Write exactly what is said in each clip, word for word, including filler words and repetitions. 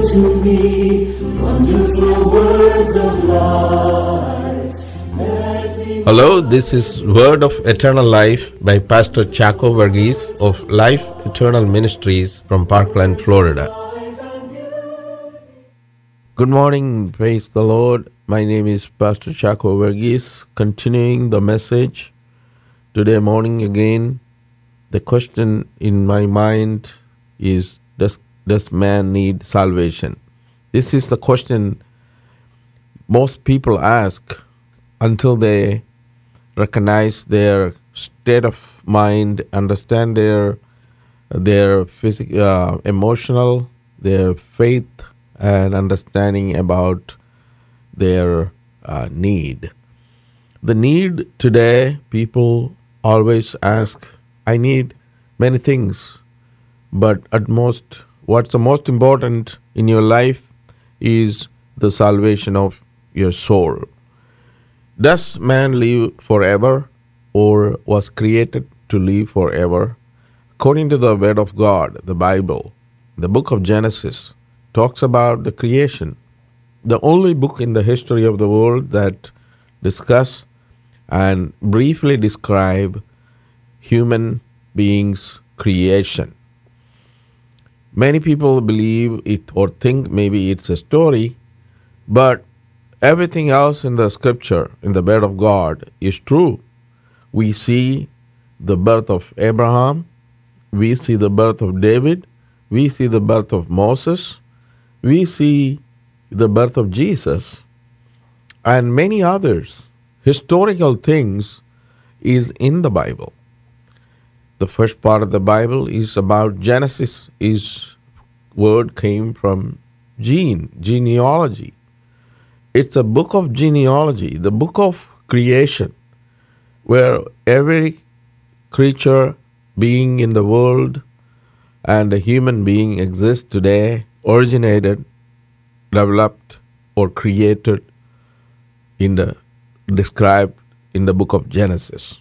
to me wonderful words of life. Let me Hello, this is Word of Eternal Life by Pastor Chaco Verghese of Life Eternal Ministries from Parkland, Florida. Good morning, praise the Lord. My name is Pastor Chaco Verghese, continuing the message today morning again. The question in my mind is, does, does man need salvation? This is the question most people ask until they recognize their state of mind, understand their their physical, uh, emotional, their faith, and understanding about their uh, need. The need today, people always ask, I need many things, but at most, what's the most important in your life is the salvation of your soul. Does man live forever or was created to live forever? According to the Word of God, the Bible, the book of Genesis talks about the creation, the only book in the history of the world that discuss and briefly describe human beings' creation. Many people believe it or think maybe it's a story, but everything else in the scripture, in the Word of God, is true. We see the birth of Abraham, we see the birth of David, we see the birth of Moses, we see the birth of Jesus, and many others. Historical things is in the Bible. The first part of the Bible is about Genesis. Is word came from gene, genealogy. It's a book of genealogy, the book of creation, where every creature, being in the world, and a human being exists today, originated, developed, or created in the described in the book of Genesis.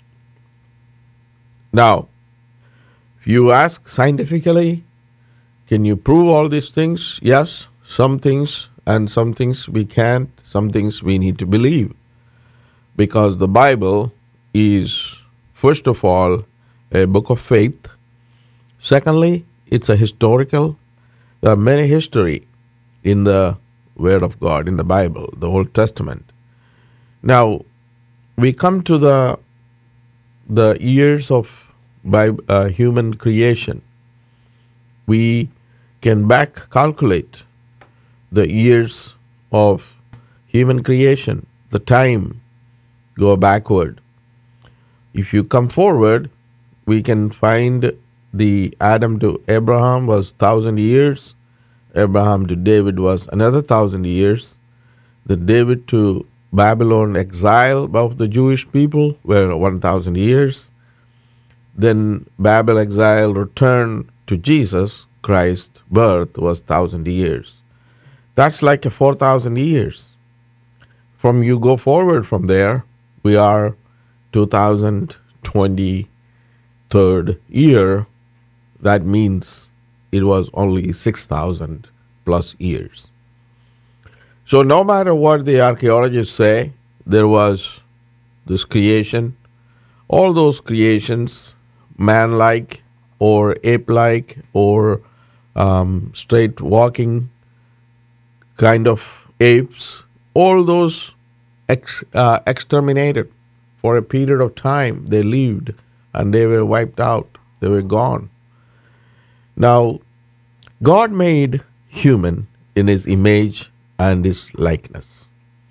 Now, if you ask scientifically, can you prove all these things? Yes, some things, and some things we can't, some things we need to believe. Because the Bible is, first of all, a book of faith. Secondly, it's a historical. There are many history in the Word of God, in the Bible, the Old Testament. Now, we come to the the years of Bible, uh, human creation. We can back calculate the years of human creation, the time, go backward. If you come forward, we can find the Adam to Abraham was thousand years. Abraham to David was another thousand years. The David to Babylon exile of the Jewish people were one thousand years. Then Babel exile return to Jesus Christ birth was thousand years. That's like a four thousand years. From you go forward from there, we are two thousand twenty-third year. That means it was only six thousand plus years. So no matter what the archaeologists say, there was this creation, all those creations, man-like or ape-like or um, straight walking kind of apes, all those ex, uh, exterminated for a period of time. They lived and they were wiped out. They were gone. Now, God made human in his image and his likeness.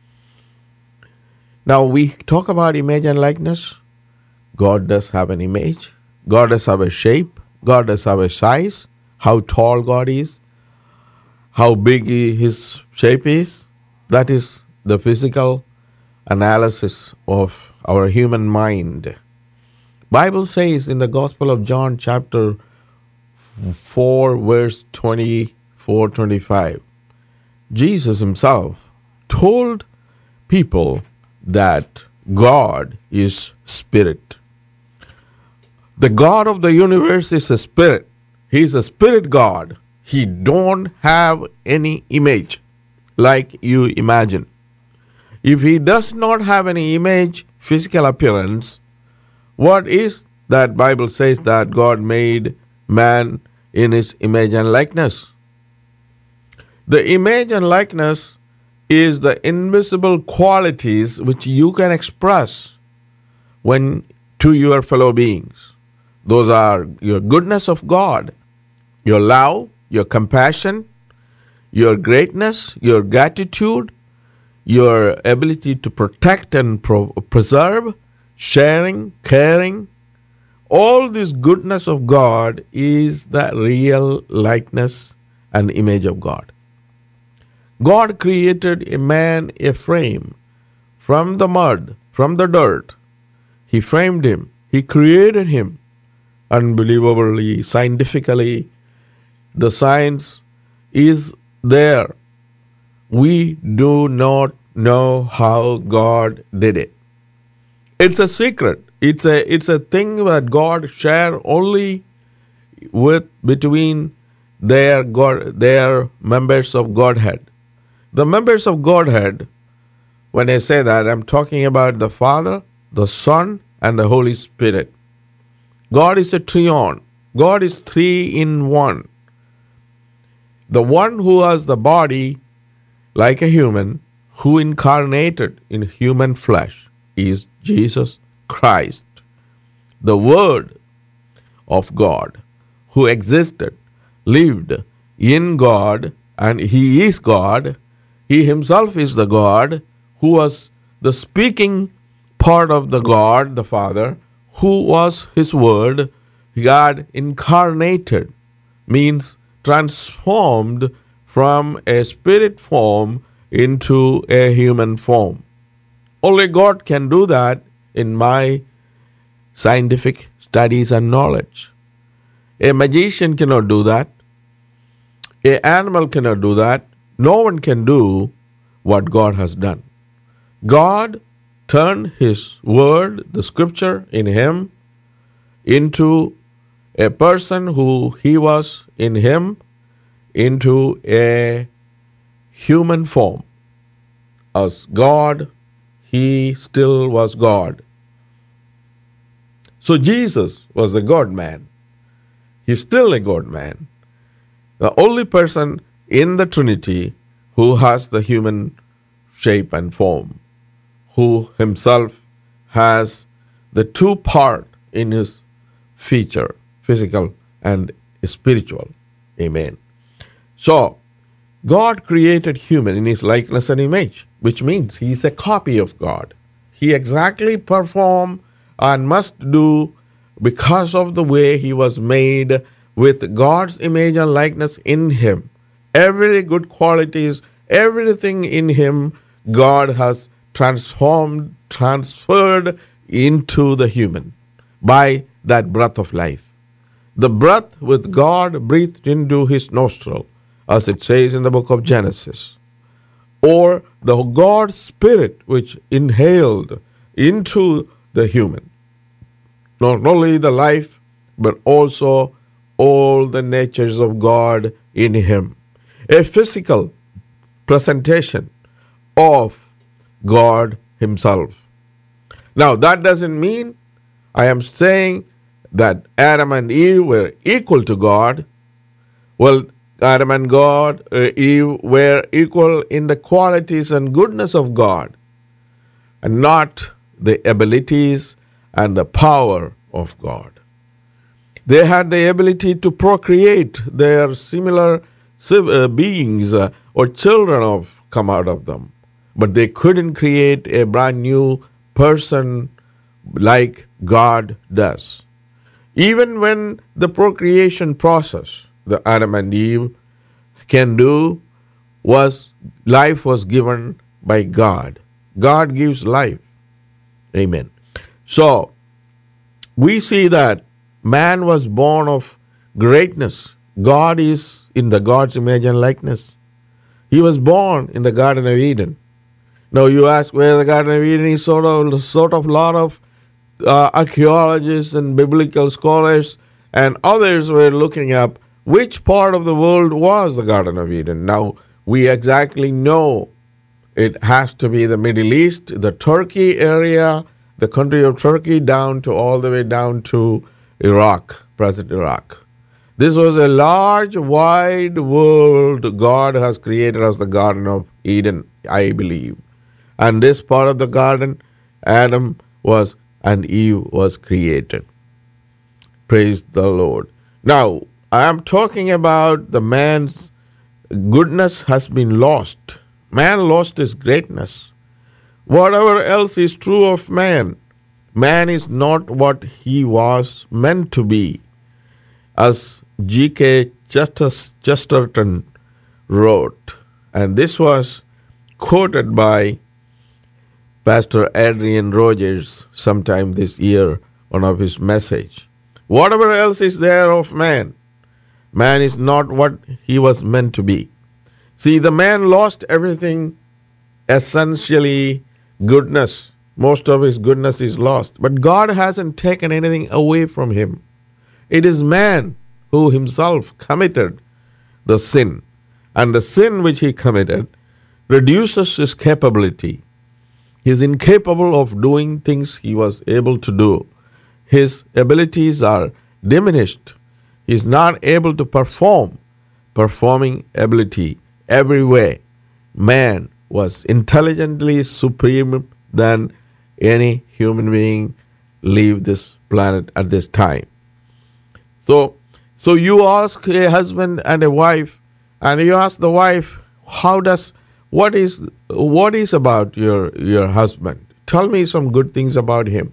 Now, we talk about image and likeness. God does have an image. God does have a shape. God does have a size. How tall God is. How big his shape is. That is the physical analysis of our human mind. Bible says in the Gospel of John chapter four verse twenty-four twenty-five, Jesus himself told people that God is spirit. The God of the universe is a spirit. He is a spirit God. he don't have any image like you imagine. If he does not have any image, physical appearance, what is that Bible says that God made man in his image and likeness? The image and likeness is the invisible qualities which you can express when to your fellow beings. Those are your goodness of God, your love, your compassion, your greatness, your gratitude, your ability to protect and pro- preserve, sharing, caring. All this goodness of God is the real likeness and image of God. God created a man a frame from the mud, from the dirt. He framed him. He created him. Unbelievably, scientifically, the science is there. We do not know how God did it. It's a secret. It's a it's a thing that God shared only with between their God their members of Godhead. The members of Godhead, when I say that, I'm talking about the Father, the Son, and the Holy Spirit. God is a trion. God is three in one. The one who has the body like a human, who incarnated in human flesh, is Jesus Christ, the Word of God, who existed, lived in God, and He is God. He Himself is the God who was the speaking part of the God, the Father, who was His Word. God incarnated means transformed from a spirit form into a human form. Only God can do that in my scientific studies and knowledge. A magician cannot do that. An animal cannot do that. No one can do what God has done. God turned His word, the scripture in Him, into a person who He was in Him, into a human form. As God, He still was God. So Jesus was a God man. He's still a God man. The only person in the Trinity who has the human shape and form, who Himself has the two part in His feature, physical and spiritual. Amen. So, God created human in His likeness and image, which means He is a copy of God. He exactly perform and must do because of the way He was made with God's image and likeness in Him. Every good qualities, everything in Him, God has transformed, transferred into the human by that breath of life. The breath with God breathed into His nostril, as it says in the book of Genesis, or the God Spirit which inhaled into the human. Not only the life, but also all the natures of God in Him. A physical presentation of God Himself. Now, that doesn't mean I am saying that Adam and Eve were equal to God. Well, Adam and God, uh, Eve were equal in the qualities and goodness of God, and not the abilities and the power of God. They had the ability to procreate their similar uh, beings uh, or children of come out of them, but they couldn't create a brand new person like God does. Even when the procreation process, the Adam and Eve can do, was life was given by God. God gives life. Amen. So, we see that man was born of greatness. God is in the God's image and likeness. He was born in the Garden of Eden. Now you ask where the Garden of Eden is. Sort of, sort of lot of uh, archaeologists and biblical scholars and others were looking up which part of the world was the Garden of Eden? Now, we exactly know it has to be the Middle East, the Turkey area, the country of Turkey, down to all the way down to Iraq, present Iraq. This was a large, wide world God has created as the Garden of Eden, I believe. And this part of the garden, Adam was and Eve was created. Praise the Lord. Now, I am talking about the man's goodness has been lost. Man lost his greatness. Whatever else is true of man, man is not what he was meant to be. As G K Chesterton wrote, and this was quoted by Pastor Adrian Rogers sometime this year, one of his message. Whatever else is there of man, man is not what he was meant to be. See, the man lost everything, essentially goodness. Most of his goodness is lost. But God hasn't taken anything away from him. It is man who himself committed the sin. And the sin which he committed reduces his capability. He is incapable of doing things he was able to do. His abilities are diminished. He is not able to perform. Performing ability every way. Man was intelligently supreme than any human being leave this planet at this time. So, so you ask a husband and a wife, and you ask the wife, how does what is what is about your your husband? Tell me some good things about him,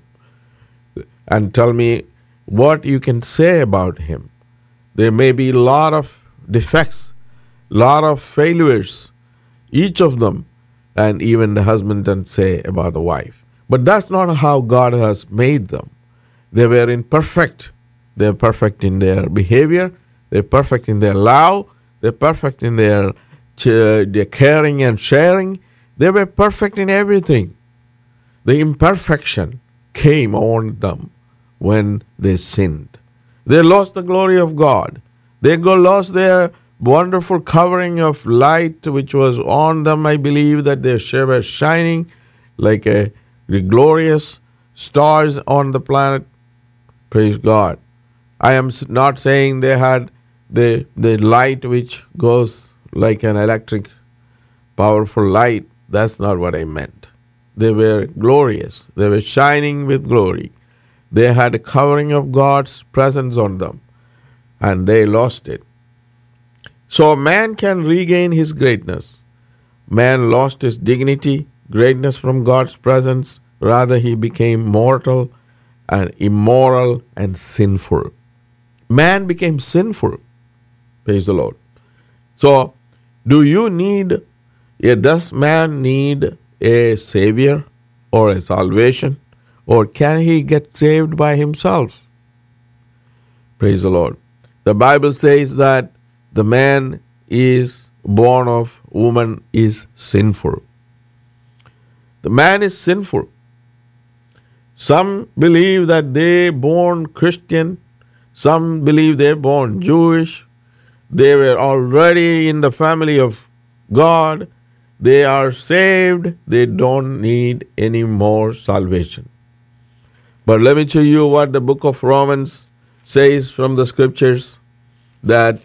and tell me what you can say about him. There may be a lot of defects, lot of failures, each of them, and even the husband can say about the wife. But that's not how God has made them. They were imperfect. They're perfect in their behavior. They're perfect in their love. They're perfect in their, their caring and sharing. They were perfect in everything. The imperfection came on them when they sinned. They lost the glory of God. They go lost their wonderful covering of light which was on them. I believe that they were shining like a the glorious stars on the planet. Praise God. I am not saying they had the the light which goes like an electric powerful light. That's not what I meant. They were glorious. They were shining with glory. They had a covering of God's presence on them, and they lost it. So man can regain his greatness. Man lost his dignity, greatness from God's presence. Rather, he became mortal and immoral and sinful. Man became sinful. Praise the Lord. So, do you need, does man need a savior or a salvation? Or can he get saved by himself? Praise the Lord. The Bible says that the man is born of woman is sinful. The man is sinful. Some believe that they born Christian. Some believe they're born Jewish. They were already in the family of God. They are saved. They don't need any more salvation. But let me tell you what the book of Romans says from the scriptures, that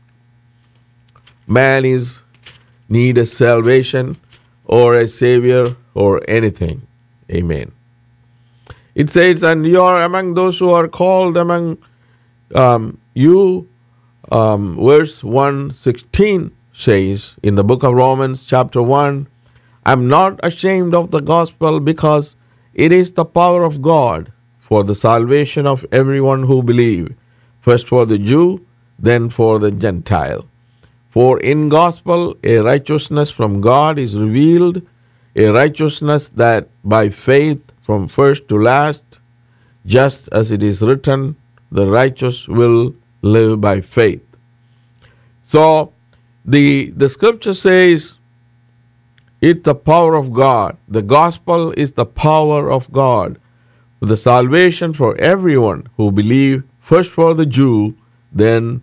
man is need a salvation or a savior or anything. Amen. It says, and you are among those who are called among um, you, um, verse one sixteen says in the book of Romans chapter one, I'm not ashamed of the gospel because it is the power of God for the salvation of everyone who believes, first for the Jew, then for the Gentile. For in gospel a righteousness from God is revealed, a righteousness that by faith from first to last, just as it is written, the righteous will live by faith. So the, the scripture says it's the power of God. The gospel is the power of God. The salvation for everyone who believe, first for the Jew, then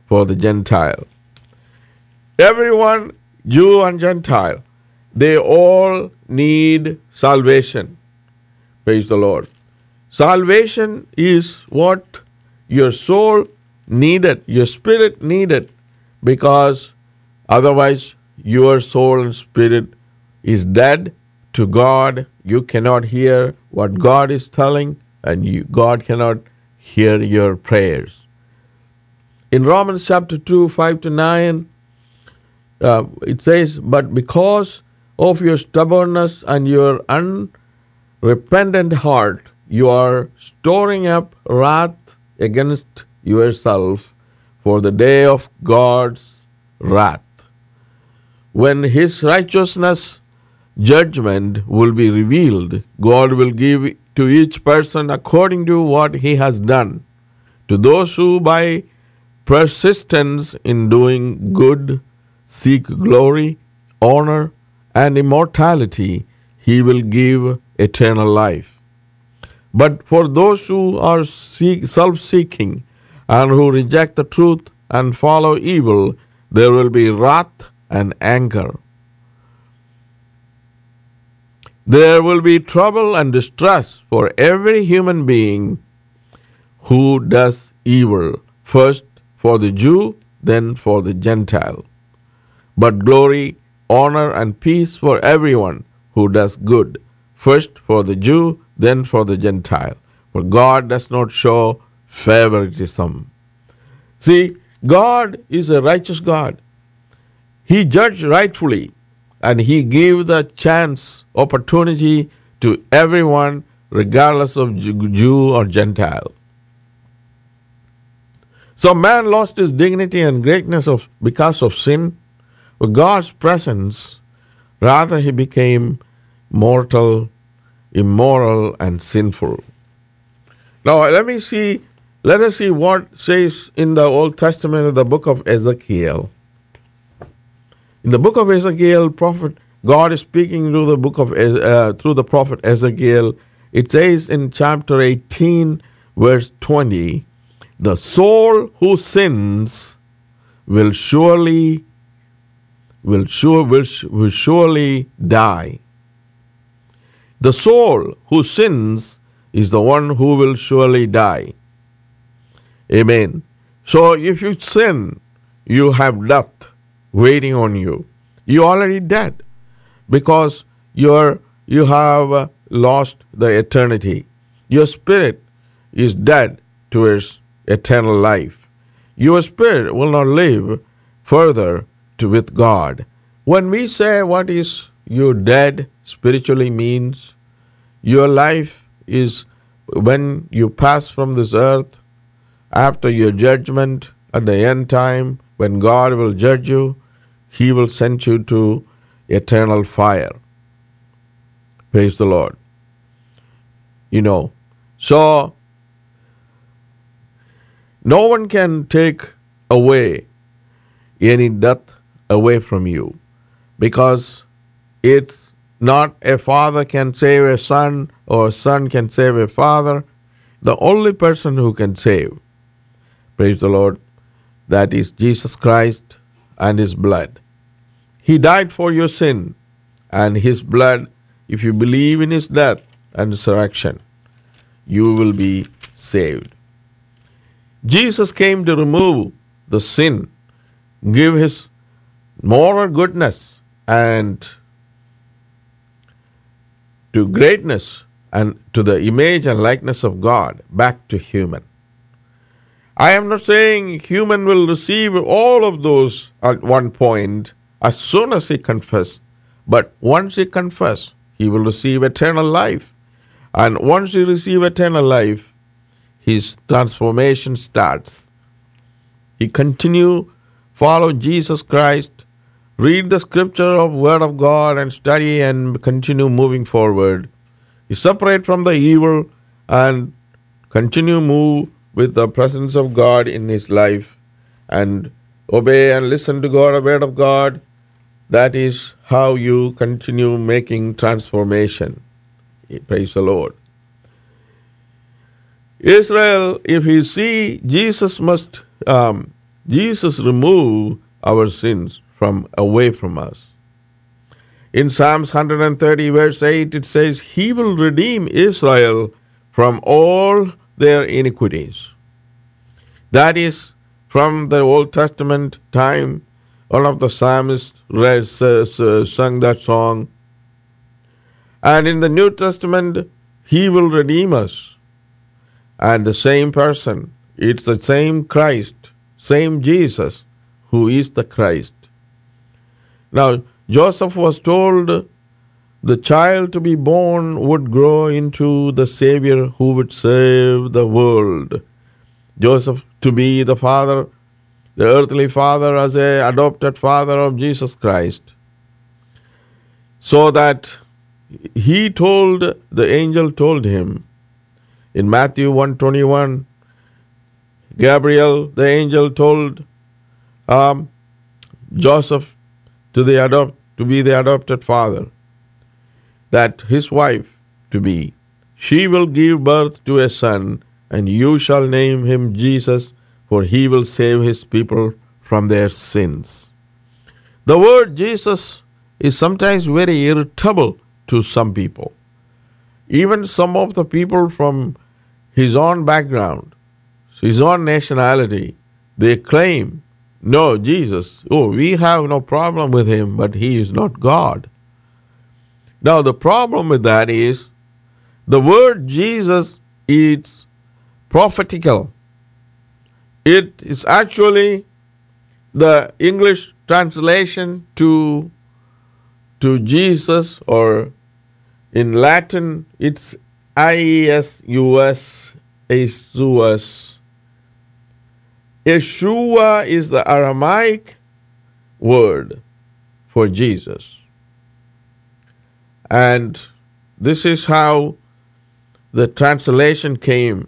for the Gentile. Everyone, Jew and Gentile, they all need salvation. Praise the Lord. Salvation is what your soul needed, your spirit needed, because otherwise your soul and spirit is dead to God. You cannot hear what God is telling, and you, God cannot hear your prayers. In Romans chapter two, five to nine, uh, it says, "But because of your stubbornness and your unrepentant heart, you are storing up wrath against yourself for the day of God's wrath, when his righteousness judgment will be revealed. God will give to each person according to what he has done. To those who by persistence in doing good seek glory, honor, and immortality, he will give eternal life. But for those who are seek, self-seeking and who reject the truth and follow evil, there will be wrath and anger. There will be trouble and distress for every human being who does evil, first for the Jew, then for the Gentile. But glory, honor, and peace for everyone who does good, first for the Jew, then for the Gentile. For God does not show favoritism." See, God is a righteous God. He judged rightfully, and he gave the chance, opportunity to everyone, regardless of Jew or Gentile. So man lost his dignity and greatness of, because of sin. With God's presence, rather he became mortal, immoral, and sinful. Now let me see, let us see what says in the Old Testament of the book of Ezekiel. In the book of Ezekiel, prophet God is speaking through the book of uh, through the prophet Ezekiel. It says in chapter eighteen, verse twenty, "The soul who sins will surely will sure will, will surely die." The soul who sins is the one who will surely die. Amen. So if you sin, you have death waiting on you. You're already dead because you're you have uh, lost the eternity. Your spirit is dead towards eternal life. Your spirit will not live further to with God. When we say what is you dead spiritually means, your life is when you pass from this earth, after your judgment at the end time, when God will judge you, he will send you to eternal fire. Praise the Lord. You know, so no one can take away any death away from you, because it's not a father can save a son or a son can save a father. The only person who can save, praise the Lord, that is Jesus Christ and his blood. He died for your sin, and his blood, if you believe in his death and resurrection, you will be saved. Jesus came to remove the sin, give his moral goodness and to greatness and to the image and likeness of God back to human. I am not saying human will receive all of those at one point as soon as he confess, but once he confess, he will receive eternal life. And once he receive eternal life, his transformation starts. He continue, follow Jesus Christ, read the scripture of Word of God and study and continue moving forward. He separate from the evil and continue move with the presence of God in his life and obey and listen to God, the Word of God. That is how you continue making transformation. Praise the Lord. Israel, if you see, Jesus must um, Jesus removed our sins from away from us. In Psalms one thirty, verse eight, it says, He will redeem Israel from all their iniquities. That is from the Old Testament time. One of the psalmists read, uh, sung that song. And in the New Testament, He will redeem us. And the same person, it's the same Christ, same Jesus, who is the Christ. Now, Joseph was told the child to be born would grow into the Savior who would save the world. Joseph to be the father, the earthly father as a adopted father of Jesus Christ. So that he told, the angel told him in Matthew one twenty-one, Gabriel, the angel told um, Joseph to the adopt to be the adopted father, that his wife to be, she will give birth to a son, and you shall name him Jesus, for he will save his people from their sins. The word Jesus is sometimes very irritable to some people. Even some of the people from his own background, his own nationality, they claim, no, Jesus, oh, we have no problem with him, but he is not God. Now, the problem with that is the word Jesus is prophetical. It is actually the English translation to, to Jesus, or in Latin, it's I E S U S, Jesus. Yeshua is the Aramaic word for Jesus. And this is how the translation came.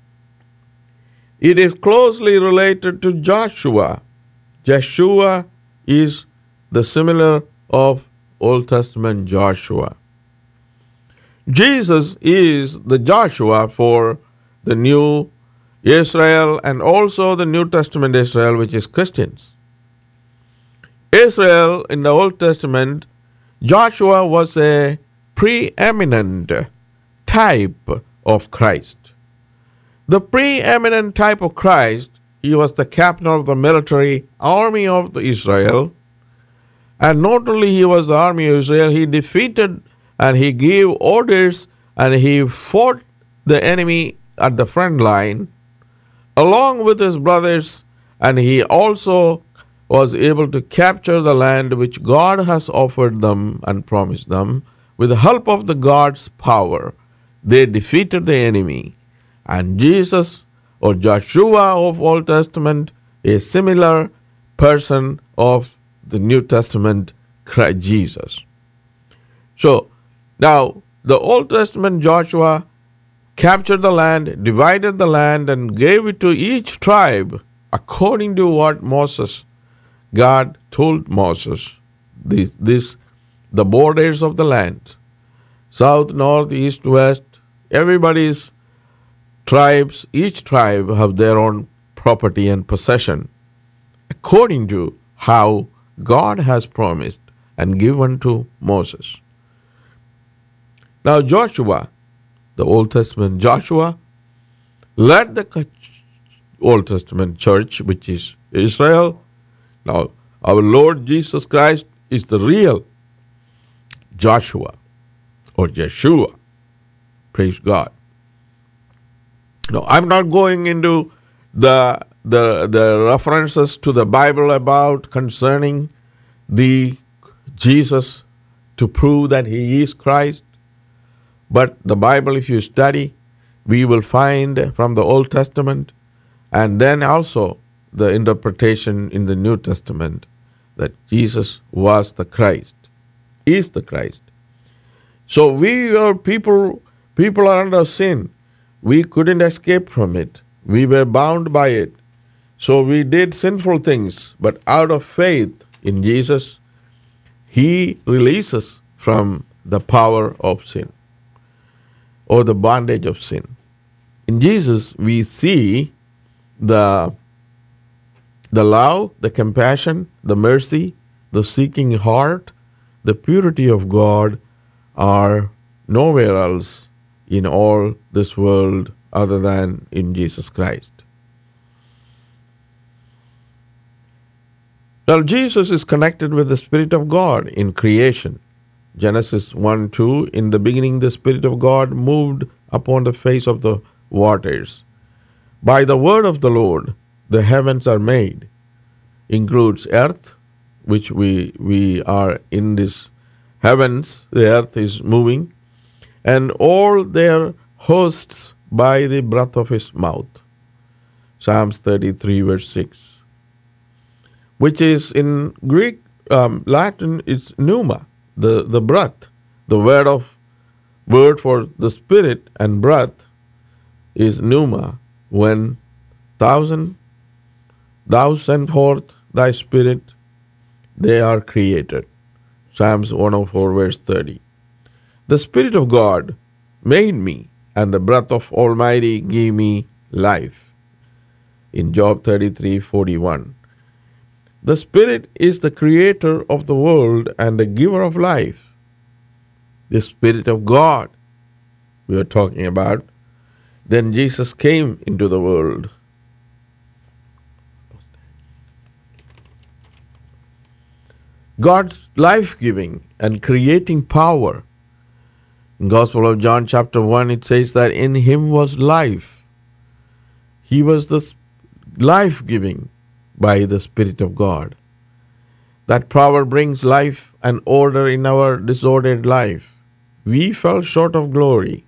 It is closely related to Joshua. Joshua is the similar of Old Testament Joshua. Jesus is the Joshua for the new Israel and also the New Testament Israel, which is Christians. Israel in the Old Testament, Joshua was a preeminent type of Christ. The preeminent type of Christ, he was the captain of the military army of Israel. And not only he was the army of Israel, he defeated and he gave orders and he fought the enemy at the front line along with his brothers, and he also was able to capture the land which God has offered them and promised them. With the help of the God's power, they defeated the enemy. And Jesus, or Joshua of Old Testament, a similar person of the New Testament, Christ Jesus. So, now, the Old Testament Joshua captured the land, divided the land, and gave it to each tribe according to what Moses, God told Moses, this, this the borders of the land, south, north, east, west, everybody's tribes, each tribe have their own property and possession according to how God has promised and given to Moses. Now Joshua, the Old Testament Joshua, led the Old Testament church, which is Israel. Now, our Lord Jesus Christ is the real Joshua or Yeshua. Praise God. Now, I'm not going into the, the, the references to the Bible about concerning the Jesus to prove that he is Christ. But the Bible, if you study, we will find from the Old Testament and then also the interpretation in the New Testament that Jesus was the Christ, is the Christ. So we are people, people are under sin. We couldn't escape from it. We were bound by it. So we did sinful things, but out of faith in Jesus, he releases from the power of sin or the bondage of sin. In Jesus, we see the The love, the compassion, the mercy, the seeking heart, the purity of God are nowhere else in all this world other than in Jesus Christ. Now, Jesus is connected with the Spirit of God in creation. Genesis one two, in the beginning the Spirit of God moved upon the face of the waters. By the word of the Lord, the heavens are made. Includes earth, which we, we are in this heavens, the earth is moving, and all their hosts by the breath of his mouth. Psalms thirty-three, verse six. Which is in Greek, um, Latin, it's pneuma, the, the breath. The word of word for the spirit and breath is pneuma. When thousand thou send forth thy spirit, they are created. Psalms one oh four, verse thirty. The Spirit of God made me, and the breath of Almighty gave me life. In Job thirty-three, forty-one. The Spirit is the creator of the world and the giver of life. The Spirit of God we are talking about. Then Jesus came into the world. God's life-giving and creating power. In Gospel of John chapter one, it says that in him was life. He was the life-giving by the Spirit of God. That power brings life and order in our disordered life. We fell short of glory.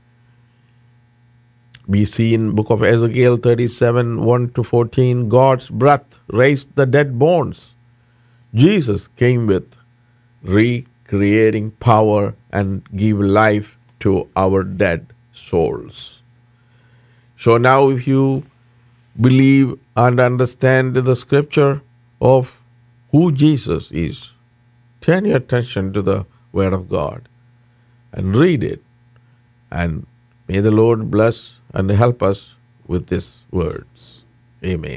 We see in book of Ezekiel thirty-seven, one to fourteen, God's breath raised the dead bones. Jesus came with recreating power and give life to our dead souls. So now if you believe and understand the scripture of who Jesus is, turn your attention to the Word of God and read it. And may the Lord bless and help us with these words. Amen.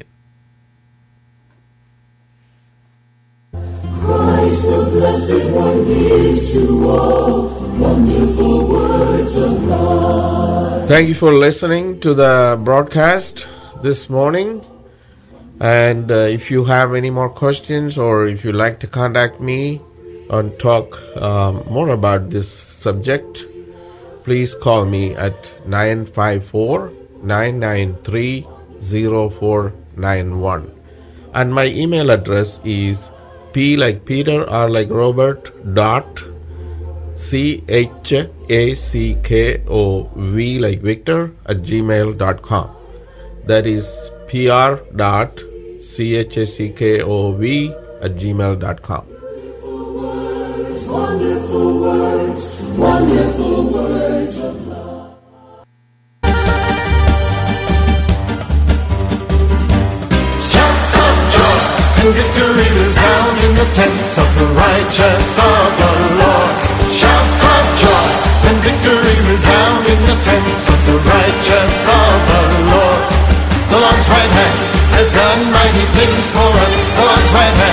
Christ the Blessed One gives to all wonderful words of life. Thank you for listening to the broadcast this morning. And uh, if you have any more questions or if you'd like to contact me and talk um, more about this subject, please call me at nine five four, nine nine three, zero four nine one. And my email address is P like Peter, R like Robert, dot C H A C K O V like Victor at gmail dot com. That is P R dot C H A C K O V at gmail dot com. Wonderful words, wonderful words of love. Shouts of joy and victory resound in the tents of the righteous of the Lord. Shouts of joy and victory resound in the tents of the righteous of the Lord. The Lord's right hand has done mighty things for us. The Lord's right hand